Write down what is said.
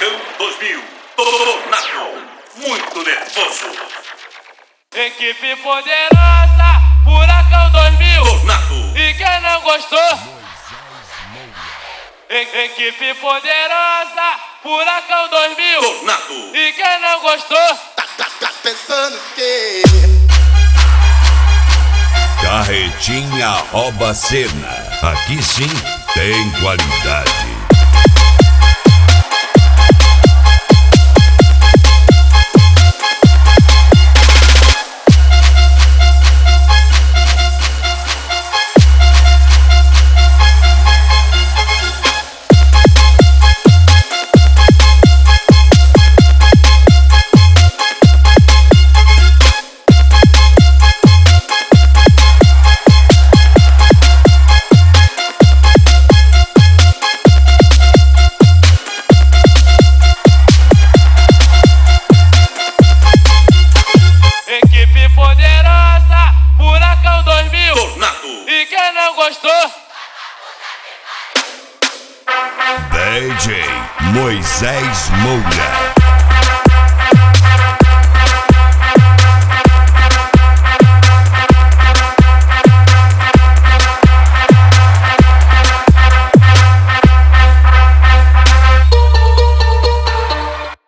Furacão 2000, tornado, muito nervoso. Equipe poderosa, Furacão 2000, Tornado. E quem não gostou? Equipe poderosa, Furacão 2000, Tornado. E quem não gostou? Tá pensando que Carretinha rouba cena. Aqui sim tem qualidade. Equipe poderosa, Furacão 2000, Tornado. E quem não gostou? DJ Moisés Moura.